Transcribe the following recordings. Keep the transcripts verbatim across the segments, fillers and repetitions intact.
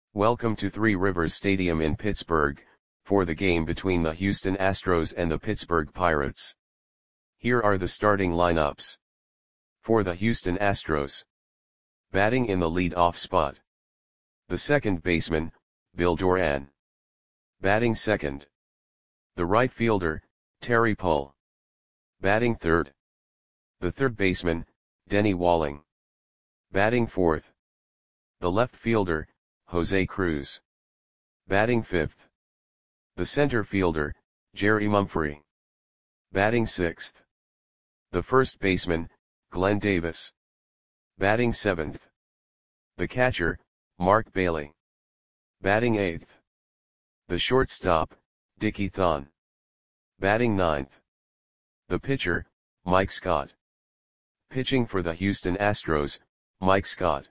Welcome to Three Rivers Stadium in Pittsburgh, for the game between the Houston Astros and the Pittsburgh Pirates. Here are the starting lineups. For the Houston Astros. Batting in the lead-off spot. The second baseman, Bill Doran. Batting second. The right fielder, Terry Pull. Batting third. The third baseman, Denny Walling. Batting fourth. The left fielder, Jose Cruz. Batting fifth. The center fielder, Jerry Mumphrey. Batting sixth. The first baseman, Glenn Davis. Batting seventh. The catcher, Mark Bailey. Batting eighth. The shortstop, Dickie Thon. Batting ninth. The pitcher, Mike Scott. Pitching for the Houston Astros, Mike Scott.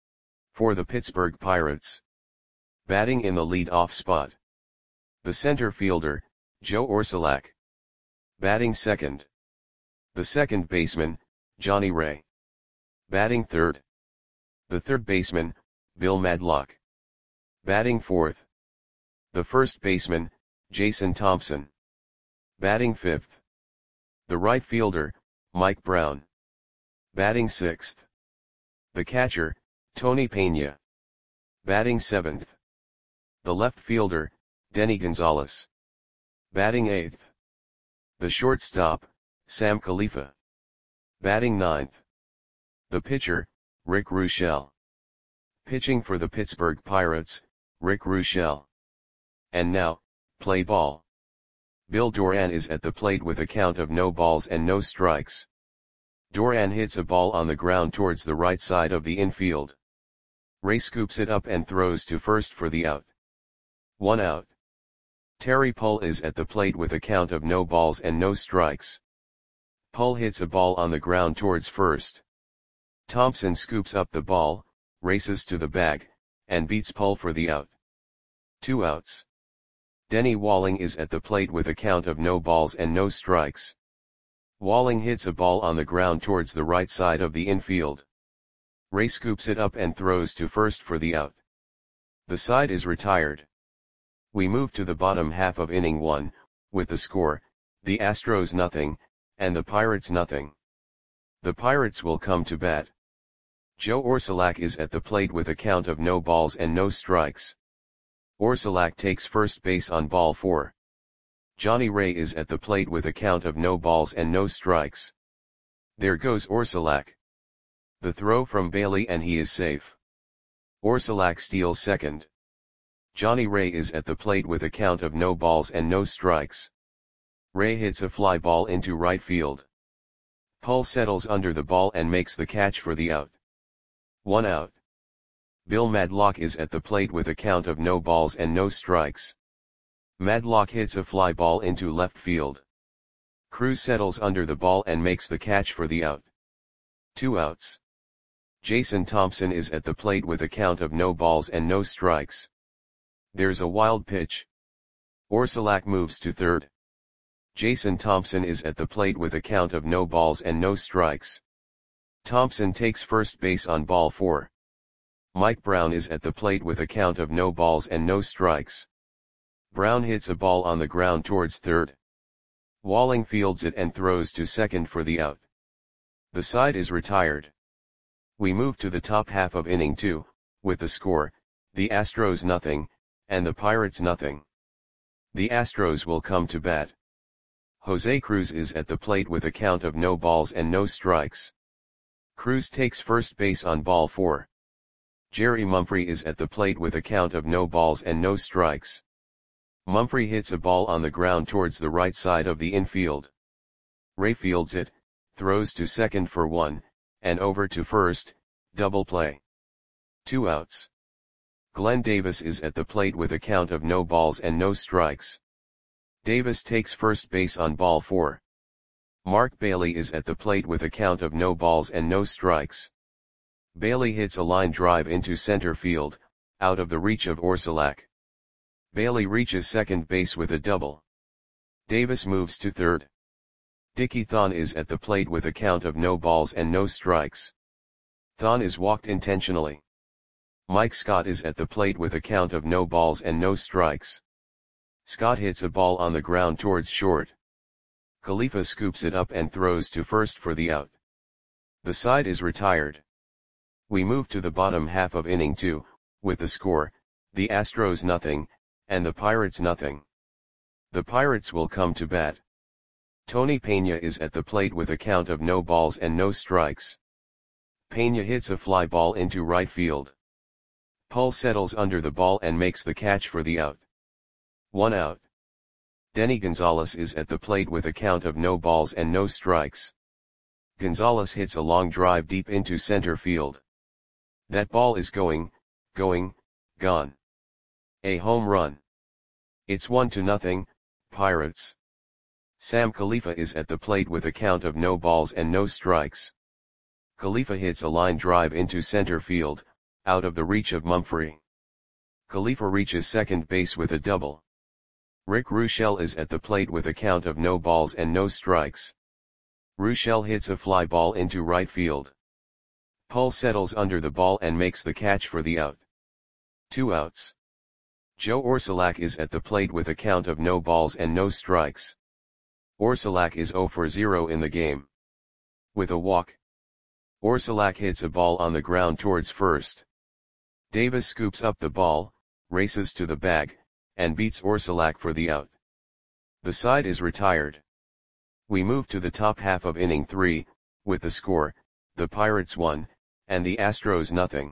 For the Pittsburgh Pirates. Batting in the lead-off spot. The center fielder, Joe Orsulak. Batting second. The second baseman, Johnny Ray. Batting third. The third baseman, Bill Madlock. Batting fourth. The first baseman, Jason Thompson. Batting fifth. The right fielder, Mike Brown. Batting sixth. The catcher, Tony Pena. Batting seventh. The left fielder, Denny Gonzalez. Batting eighth. The shortstop, Sam Khalifa. Batting ninth. The pitcher, Rick Ruschel. Pitching for the Pittsburgh Pirates, Rick Ruschel. And now, play ball. Bill Doran is at the plate with a count of no balls and no strikes. Doran hits a ball on the ground towards the right side of the infield. Ray scoops it up and throws to first for the out. One out. Terry Pull is at the plate with a count of no balls and no strikes. Pull hits a ball on the ground towards first. Thompson scoops up the ball, races to the bag, and beats Pull for the out. Two outs. Denny Walling is at the plate with a count of no balls and no strikes. Walling hits a ball on the ground towards the right side of the infield. Ray scoops it up and throws to first for the out. The side is retired. We move to the bottom half of inning one, with the score, the Astros nothing, and the Pirates nothing. The Pirates will come to bat. Joe Orsulak is at the plate with a count of no balls and no strikes. Orsulak takes first base on ball four. Johnny Ray is at the plate with a count of no balls and no strikes. There goes Orsulak. The throw from Bailey and he is safe. Orsulak steals second. Johnny Ray is at the plate with a count of no balls and no strikes. Ray hits a fly ball into right field. Pull settles under the ball and makes the catch for the out. One out. Bill Madlock is at the plate with a count of no balls and no strikes. Madlock hits a fly ball into left field. Cruz settles under the ball and makes the catch for the out. Two outs. Jason Thompson is at the plate with a count of no balls and no strikes. There's a wild pitch. Orsulak moves to third. Jason Thompson is at the plate with a count of no balls and no strikes. Thompson takes first base on ball four. Mike Brown is at the plate with a count of no balls and no strikes. Brown hits a ball on the ground towards third. Walling fields it and throws to second for the out. The side is retired. We move to the top half of inning two, with the score, the Astros nothing, and the Pirates nothing. The Astros will come to bat. Jose Cruz is at the plate with a count of no balls and no strikes. Cruz takes first base on ball four. Jerry Mumphrey is at the plate with a count of no balls and no strikes. Mumphrey hits a ball on the ground towards the right side of the infield. Ray fields it, throws to second for one, and over to first, double play. Two outs. Glenn Davis is at the plate with a count of no balls and no strikes. Davis takes first base on ball four. Mark Bailey is at the plate with a count of no balls and no strikes. Bailey hits a line drive into center field, out of the reach of Orsulak. Bailey reaches second base with a double. Davis moves to third. Dickie Thon is at the plate with a count of no balls and no strikes. Thon is walked intentionally. Mike Scott is at the plate with a count of no balls and no strikes. Scott hits a ball on the ground towards short. Khalifa scoops it up and throws to first for the out. The side is retired. We move to the bottom half of inning two, with the score, the Astros nothing, and the Pirates nothing. The Pirates will come to bat. Tony Peña is at the plate with a count of no balls and no strikes. Peña hits a fly ball into right field. Pull settles under the ball and makes the catch for the out. One out. Denny Gonzalez is at the plate with a count of no balls and no strikes. Gonzalez hits a long drive deep into center field. That ball is going, going, gone. A home run. It's one to nothing, Pirates. Sam Khalifa is at the plate with a count of no balls and no strikes. Khalifa hits a line drive into center field, out of the reach of Mumphrey. Khalifa reaches second base with a double. Rick Ruschel is at the plate with a count of no balls and no strikes. Ruschel hits a fly ball into right field. Pull settles under the ball and makes the catch for the out. Two outs. Joe Orsulak is at the plate with a count of no balls and no strikes. Orsulak is zero for zero in the game. With a walk. Orsulak hits a ball on the ground towards first. Davis scoops up the ball, races to the bag, and beats Orsulak for the out. The side is retired. We move to the top half of inning three, with the score, the Pirates one, and the Astros nothing.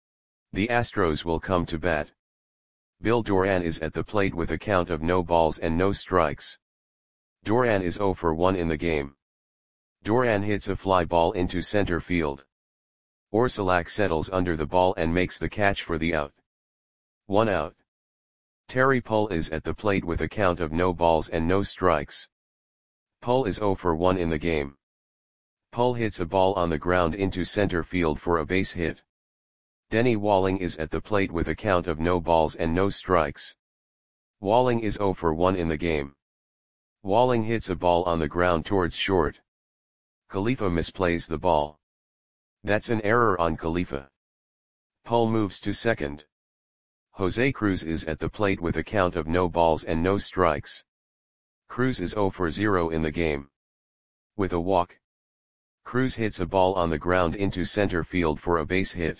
The Astros will come to bat. Bill Doran is at the plate with a count of no balls and no strikes. Doran is zero for one in the game. Doran hits a fly ball into center field. Orsulak settles under the ball and makes the catch for the out. One out. Terry Pull is at the plate with a count of no balls and no strikes. Pull is zero for one in the game. Pull hits a ball on the ground into center field for a base hit. Denny Walling is at the plate with a count of no balls and no strikes. Walling is zero for one in the game. Walling hits a ball on the ground towards short. Khalifa misplays the ball. That's an error on Khalifa. Pull moves to second. Jose Cruz is at the plate with a count of no balls and no strikes. Cruz is zero for zero in the game. With a walk. Cruz hits a ball on the ground into center field for a base hit.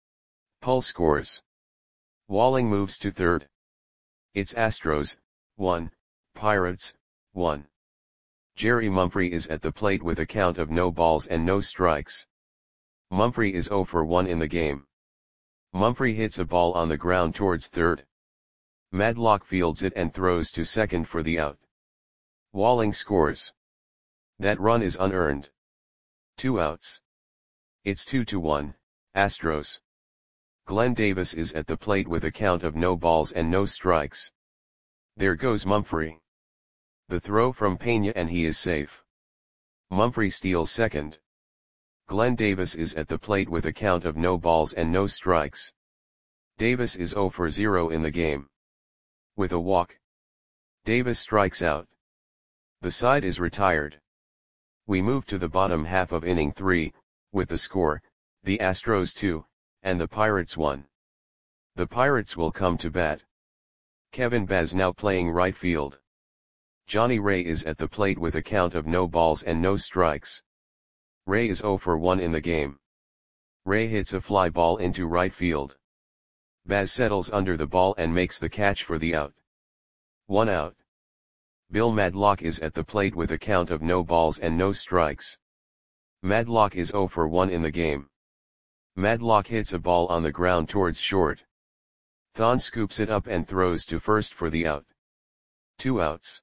Pull scores. Walling moves to third. It's Astros, one, Pirates, one. Jerry Mumphrey is at the plate with a count of no balls and no strikes. Mumphrey is zero for one in the game. Mumphrey hits a ball on the ground towards third. Madlock fields it and throws to second for the out. Walling scores. That run is unearned. Two outs. It's two to one, Astros. Glenn Davis is at the plate with a count of no balls and no strikes. There goes Mumphrey. The throw from Peña and he is safe. Mumphrey steals second. Glenn Davis is at the plate with a count of no balls and no strikes. Davis is zero for zero in the game. With a walk. Davis strikes out. The side is retired. We move to the bottom half of inning three, with the score, the Astros two, and the Pirates one. The Pirates will come to bat. Kevin Baz now playing right field. Johnny Ray is at the plate with a count of no balls and no strikes. Ray is zero for one in the game. Ray hits a fly ball into right field. Baz settles under the ball and makes the catch for the out. One out. Bill Madlock is at the plate with a count of no balls and no strikes. Madlock is zero for one in the game. Madlock hits a ball on the ground towards short. Thon scoops it up and throws to first for the out. Two outs.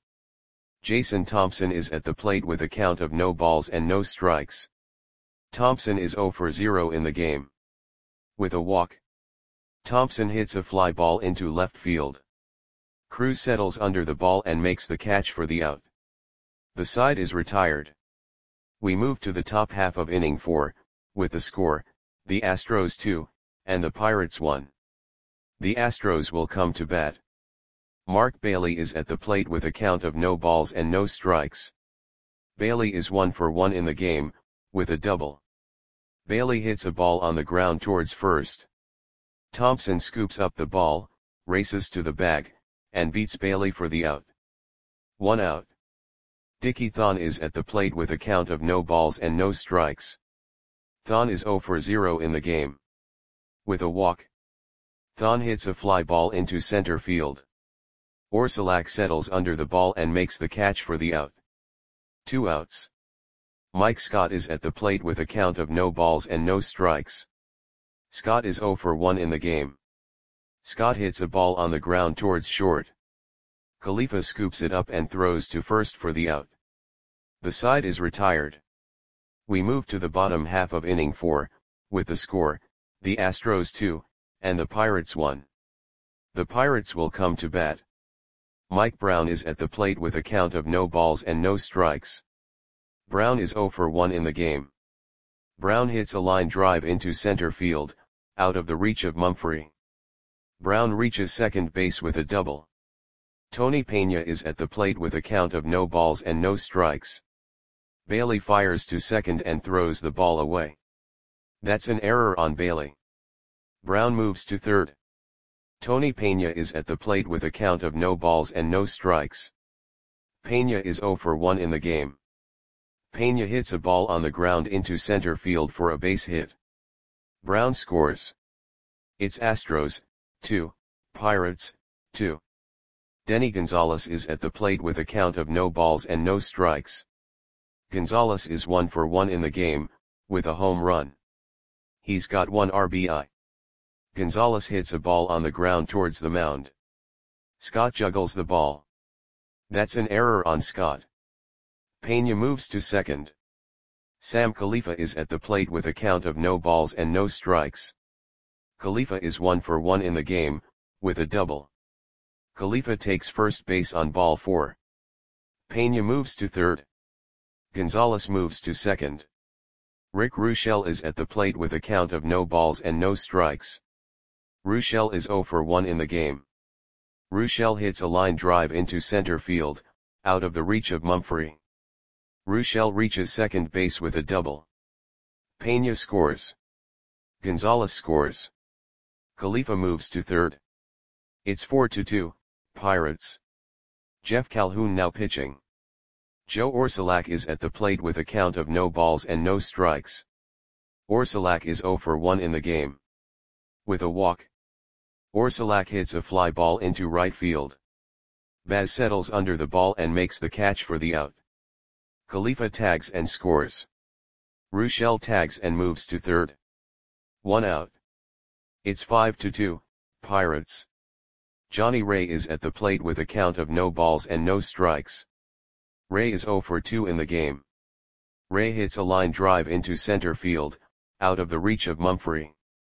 Jason Thompson is at the plate with a count of no balls and no strikes. Thompson is zero for zero in the game. With a walk. Thompson hits a fly ball into left field. Cruz settles under the ball and makes the catch for the out. The side is retired. We move to the top half of inning four, with the score, the Astros two, and the Pirates one. The Astros will come to bat. Mark Bailey is at the plate with a count of no balls and no strikes. Bailey is one for one in the game, with a double. Bailey hits a ball on the ground towards first. Thompson scoops up the ball, races to the bag, and beats Bailey for the out. One out. Dickie Thon is at the plate with a count of no balls and no strikes. Thon is zero for zero in the game. With a walk, Thon hits a fly ball into center field. Orsulak settles under the ball and makes the catch for the out. Two outs. Mike Scott is at the plate with a count of no balls and no strikes. Scott is zero for one in the game. Scott hits a ball on the ground towards short. Khalifa scoops it up and throws to first for the out. The side is retired. We move to the bottom half of inning four, with the score, the Astros two, and the Pirates one. The Pirates will come to bat. Mike Brown is at the plate with a count of no balls and no strikes. Brown is zero for one in the game. Brown hits a line drive into center field, out of the reach of Mumphrey. Brown reaches second base with a double. Tony Pena is at the plate with a count of no balls and no strikes. Bailey fires to second and throws the ball away. That's an error on Bailey. Brown moves to third. Tony Pena is at the plate with a count of no balls and no strikes. Pena is zero for one in the game. Pena hits a ball on the ground into center field for a base hit. Brown scores. It's Astros, two, Pirates, two. Denny Gonzalez is at the plate with a count of no balls and no strikes. Gonzalez is one for one in the game, with a home run. He's got one R B I. Gonzalez hits a ball on the ground towards the mound. Scott juggles the ball. That's an error on Scott. Pena moves to second. Sam Khalifa is at the plate with a count of no balls and no strikes. Khalifa is one for one in the game, with a double. Khalifa takes first base on ball four. Pena moves to third. Gonzalez moves to second. Rick Ruschel is at the plate with a count of no balls and no strikes. Ruschel is zero for one in the game. Ruschel hits a line drive into center field, out of the reach of Mumphrey. Ruschel reaches second base with a double. Pena scores. Gonzalez scores. Khalifa moves to third. It's four to two, Pirates. Jeff Calhoun now pitching. Joe Orsulak is at the plate with a count of no balls and no strikes. Orsulak is zero for one in the game. With a walk, Orsulak hits a fly ball into right field. Baz settles under the ball and makes the catch for the out. Khalifa tags and scores. Ruschel tags and moves to third. One out. It's five to two, Pirates. Johnny Ray is at the plate with a count of no balls and no strikes. Ray is zero for two in the game. Ray hits a line drive into center field, out of the reach of Mumphrey.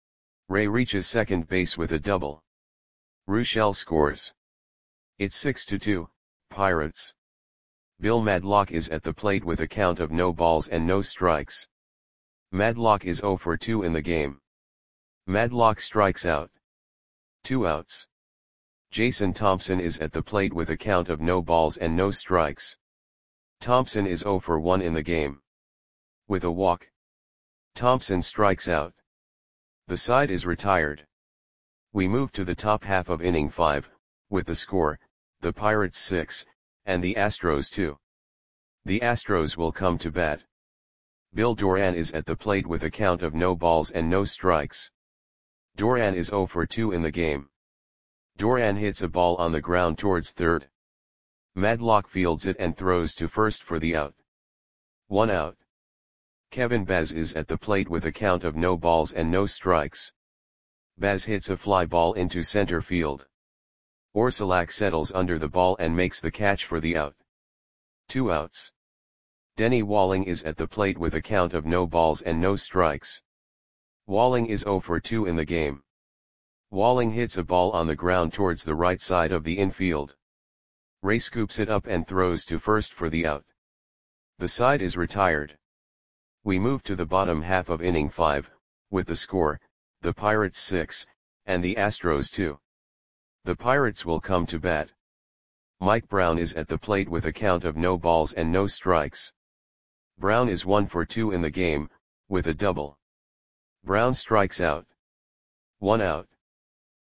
Ray reaches second base with a double. Ruschel scores. It's six to two, Pirates. Bill Madlock is at the plate with a count of no balls and no strikes. Madlock is zero for two in the game. Madlock strikes out. Two outs. Jason Thompson is at the plate with a count of no balls and no strikes. Thompson is zero for one in the game. With a walk, Thompson strikes out. The side is retired. We move to the top half of inning five, with the score, the Pirates six, and the Astros two. The Astros will come to bat. Bill Doran is at the plate with a count of no balls and no strikes. Doran is zero for two in the game. Doran hits a ball on the ground towards third. Madlock fields it and throws to first for the out. One out. Kevin Baz is at the plate with a count of no balls and no strikes. Baz hits a fly ball into center field. Orsulak settles under the ball and makes the catch for the out. Two outs. Denny Walling is at the plate with a count of no balls and no strikes. Walling is zero for two in the game. Walling hits a ball on the ground towards the right side of the infield. Ray scoops it up and throws to first for the out. The side is retired. We move to the bottom half of inning five, with the score, the Pirates six, and the Astros two. The Pirates will come to bat. Mike Brown is at the plate with a count of no balls and no strikes. Brown is one for two in the game, with a double. Brown strikes out. One out.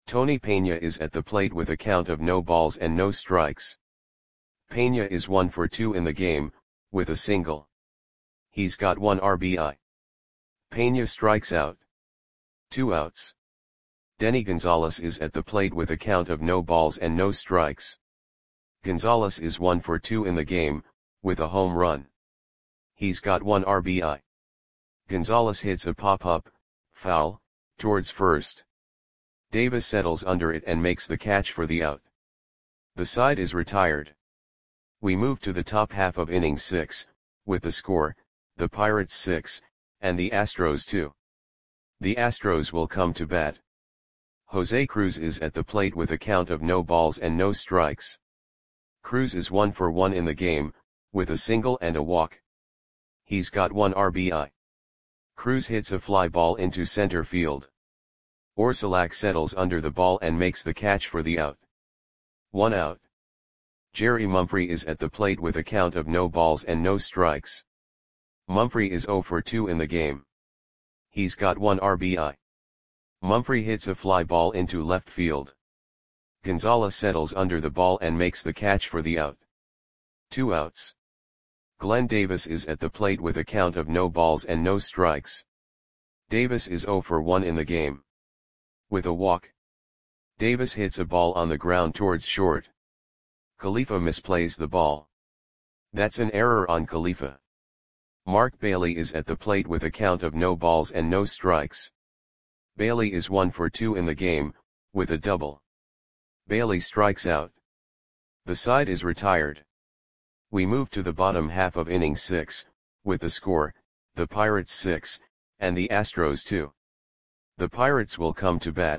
Tony Peña is at the plate with a count of no balls and no strikes. Peña is one for two in the game, with a single. He's got one R B I. Peña strikes out. Two outs. Denny Gonzalez is at the plate with a count of no balls and no strikes. Gonzalez is one for two in the game, with a home run. He's got one R B I. Gonzalez hits a pop-up, foul, towards first. Davis settles under it and makes the catch for the out. The side is retired. We move to the top half of inning six, with the score, the Pirates six, and the Astros two. The Astros will come to bat. Jose Cruz is at the plate with a count of no balls and no strikes. Cruz is one for one in the game, with a single and a walk. He's got one R B I. Cruz hits a fly ball into center field. Orsulak settles under the ball and makes the catch for the out. One out. Jerry Mumphrey is at the plate with a count of no balls and no strikes. Mumphrey is zero for two in the game. He's got one R B I. Mumphrey hits a fly ball into left field. Gonzalez settles under the ball and makes the catch for the out. Two outs. Glenn Davis is at the plate with a count of no balls and no strikes. Davis is zero for one in the game. With a walk. Davis hits a ball on the ground towards short. Khalifa misplays the ball. That's an error on Khalifa. Mark Bailey is at the plate with a count of no balls and no strikes. Bailey is one for two in the game, with a double. Bailey strikes out. The side is retired. We move to the bottom half of inning six, with the score, the Pirates six, and the Astros two. The Pirates will come to bat.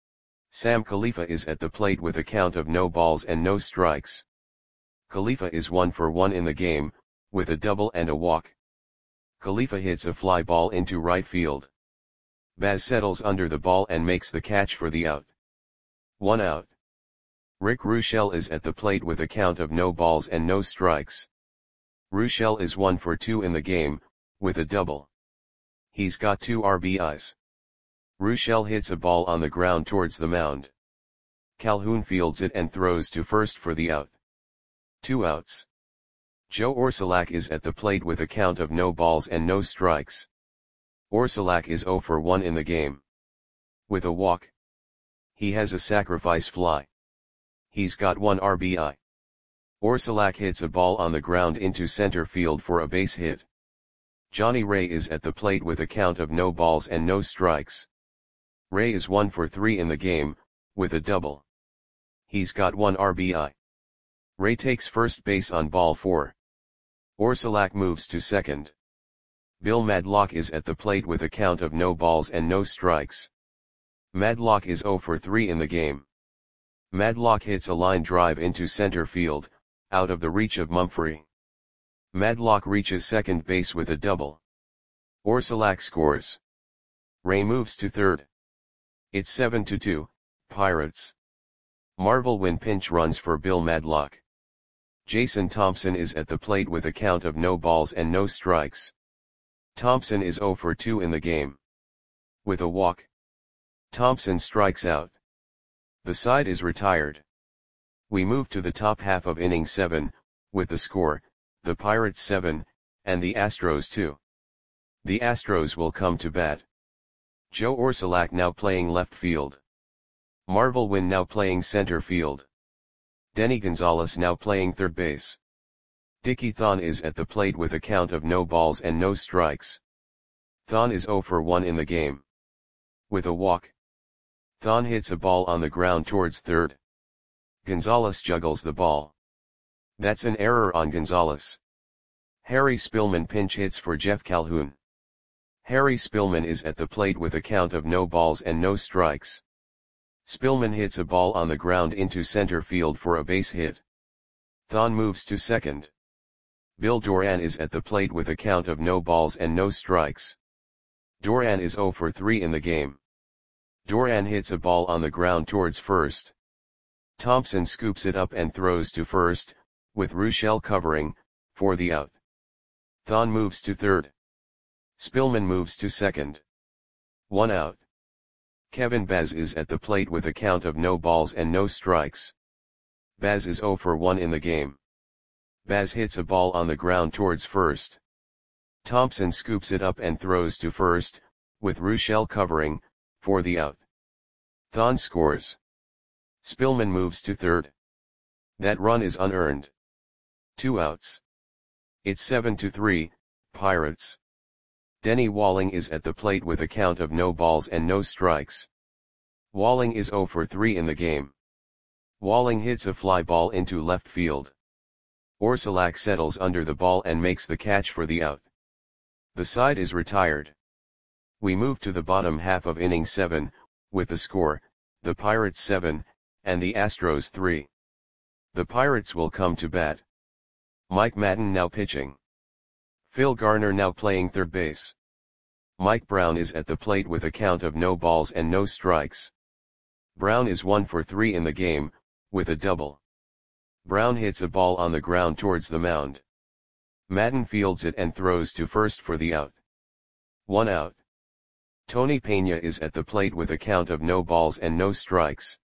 Sam Khalifa is at the plate with a count of no balls and no strikes. Khalifa is one for one in the game, with a double and a walk. Khalifa hits a fly ball into right field. Baz settles under the ball and makes the catch for the out. One out. Rick Ruschel is at the plate with a count of no balls and no strikes. Ruschel is one for two in the game, with a double. He's got two R B Is. Ruschel hits a ball on the ground towards the mound. Calhoun fields it and throws to first for the out. Two outs. Joe Orsulak is at the plate with a count of no balls and no strikes. Orsulak is zero for one in the game. With a walk. He has a sacrifice fly. He's got one R B I. Orsulak hits a ball on the ground into center field for a base hit. Johnny Ray is at the plate with a count of no balls and no strikes. Ray is one for three in the game, with a double. He's got one R B I. Ray takes first base on ball four. Orsulak moves to second. Bill Madlock is at the plate with a count of no balls and no strikes. Madlock is zero for three in the game. Madlock hits a line drive into center field, out of the reach of Mumphrey. Madlock reaches second base with a double. Orsulak scores. Ray moves to third. It's seven to two, Pirates. Marvel Wynn pinch runs for Bill Madlock. Jason Thompson is at the plate with a count of no balls and no strikes. Thompson is zero for two in the game. With a walk. Thompson strikes out. The side is retired. We move to the top half of inning seven, with the score, the Pirates seven, and the Astros two. The Astros will come to bat. Joe Orsulak now playing left field. Marvel Wynn now playing center field. Denny Gonzalez now playing third base. Dickie Thon is at the plate with a count of no balls and no strikes. Thon is zero for one in the game. With a walk. Thon hits a ball on the ground towards third. Gonzalez juggles the ball. That's an error on Gonzalez. Harry Spillman pinch hits for Jeff Calhoun. Harry Spillman is at the plate with a count of no balls and no strikes. Spillman hits a ball on the ground into center field for a base hit. Thon moves to second. Bill Doran is at the plate with a count of no balls and no strikes. Doran is zero for three in the game. Doran hits a ball on the ground towards first. Thompson scoops it up and throws to first, with Ruschel covering, for the out. Thon moves to third. Spillman moves to second. One out. Kevin Baz is at the plate with a count of no balls and no strikes. Baz is zero for one in the game. Baz hits a ball on the ground towards first. Thompson scoops it up and throws to first, with Ruschel covering, for the out. Thon scores. Spillman moves to third. That run is unearned. Two outs. It's seven to three, Pirates. Denny Walling is at the plate with a count of no balls and no strikes. Walling is zero for three in the game. Walling hits a fly ball into left field. Orsulak settles under the ball and makes the catch for the out. The side is retired. We move to the bottom half of inning seven, with the score, the Pirates seven, and the Astros three. The Pirates will come to bat. Mike Madden now pitching. Phil Garner now playing third base. Mike Brown is at the plate with a count of no balls and no strikes. Brown is one for three in the game, with a double. Brown hits a ball on the ground towards the mound. Madden fields it and throws to first for the out. One out. Tony Pena is at the plate with a count of no balls and no strikes.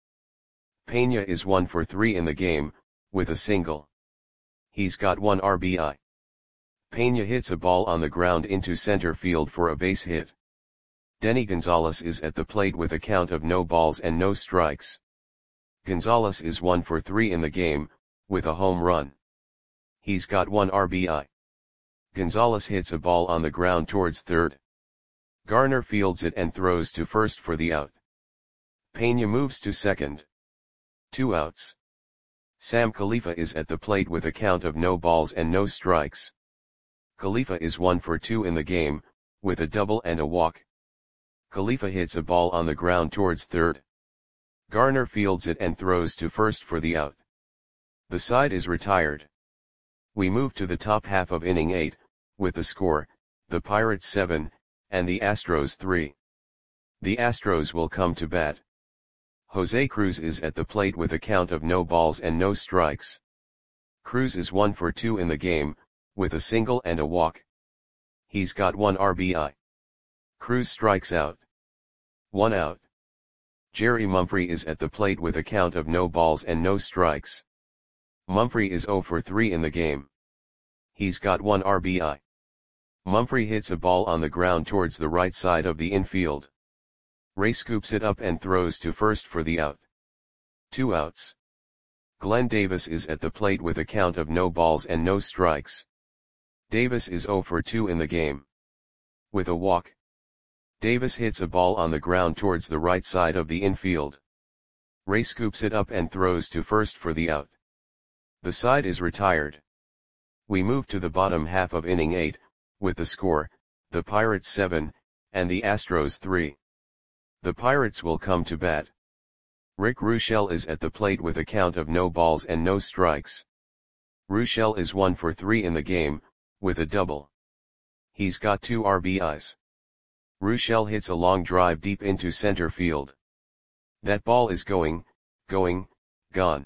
Pena is one for three in the game, with a single. He's got one R B I. Pena hits a ball on the ground into center field for a base hit. Denny Gonzalez is at the plate with a count of no balls and no strikes. Gonzalez is one for three in the game, with a home run. He's got one R B I. Gonzalez hits a ball on the ground towards third. Garner fields it and throws to first for the out. Pena moves to second. Two outs. Sam Khalifa is at the plate with a count of no balls and no strikes. Khalifa is one for two in the game, with a double and a walk. Khalifa hits a ball on the ground towards third. Garner fields it and throws to first for the out. The side is retired. We move to the top half of inning eight, with the score, the Pirates seven, and the Astros three. The Astros will come to bat. Jose Cruz is at the plate with a count of no balls and no strikes. Cruz is one for two in the game, with a single and a walk. He's got one R B I. Cruz strikes out. One out. Jerry Mumphrey is at the plate with a count of no balls and no strikes. Mumphrey is zero for three in the game. He's got one R B I. Mumphrey hits a ball on the ground towards the right side of the infield. Ray scoops it up and throws to first for the out. Two outs. Glenn Davis is at the plate with a count of no balls and no strikes. Davis is zero for two in the game. With a walk. Davis hits a ball on the ground towards the right side of the infield. Ray scoops it up and throws to first for the out. The side is retired. We move to the bottom half of inning eight, with the score, the Pirates seven, and the Astros three. The Pirates will come to bat. Rick Ruschel is at the plate with a count of no balls and no strikes. Ruschel is one for three in the game, with a double. He's got two R B Is. Ruschel hits a long drive deep into center field. That ball is going, going, gone.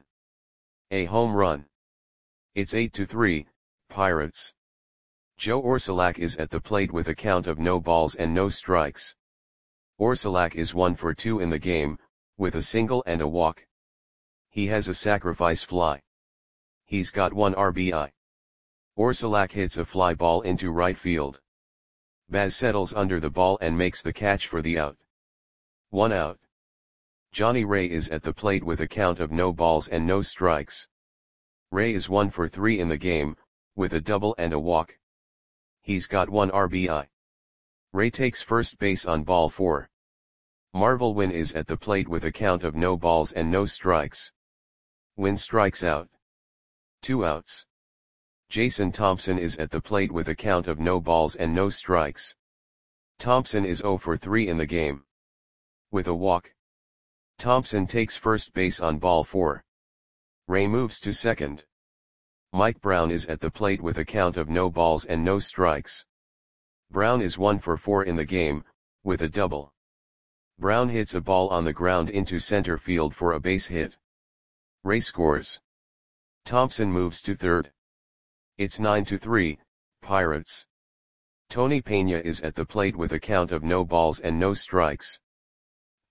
A home run. It's eight to three, Pirates. Joe Orsulak is at the plate with a count of no balls and no strikes. Orsulak is one for two in the game, with a single and a walk. He has a sacrifice fly. He's got one R B I. Orsulak hits a fly ball into right field. Baz settles under the ball and makes the catch for the out. One out. Johnny Ray is at the plate with a count of no balls and no strikes. Ray is one for three in the game, with a double and a walk. He's got one R B I. Ray takes first base on ball four. Marvel Wynn is at the plate with a count of no balls and no strikes. Wynn strikes out. Two outs. Jason Thompson is at the plate with a count of no balls and no strikes. Thompson is zero for three in the game. With a walk. Thompson takes first base on ball four. Ray moves to second. Mike Brown is at the plate with a count of no balls and no strikes. Brown is one for four in the game, with a double. Brown hits a ball on the ground into center field for a base hit. Ray scores. Thompson moves to third. It's nine to three, Pirates. Tony Pena is at the plate with a count of no balls and no strikes.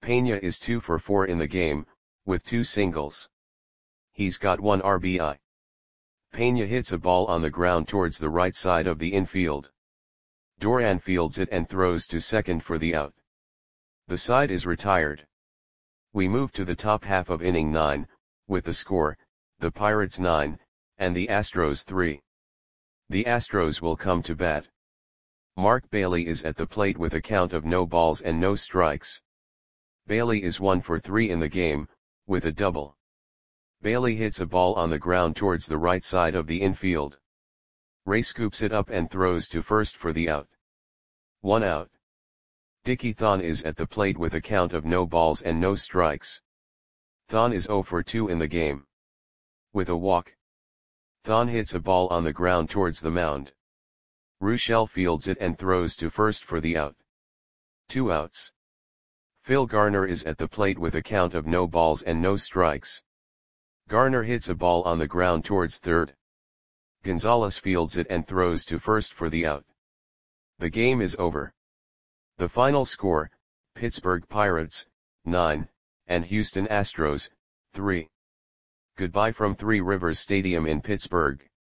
Pena is two for four in the game, with two singles. He's got one R B I. Pena hits a ball on the ground towards the right side of the infield. Duran fields it and throws to second for the out. The side is retired. We move to the top half of inning nine, with the score, the Pirates nine, and the Astros three. The Astros will come to bat. Mark Bailey is at the plate with a count of no balls and no strikes. Bailey is one for three in the game, with a double. Bailey hits a ball on the ground towards the right side of the infield. Ray scoops it up and throws to first for the out. One out. Dickie Thon is at the plate with a count of no balls and no strikes. Thon is zero for two in the game. With a walk. Thon hits a ball on the ground towards the mound. Ruschel fields it and throws to first for the out. Two outs. Phil Garner is at the plate with a count of no balls and no strikes. Garner hits a ball on the ground towards third. Gonzalez fields it and throws to first for the out. The game is over. The final score, Pittsburgh Pirates, nine, and Houston Astros, three. Goodbye from Three Rivers Stadium in Pittsburgh.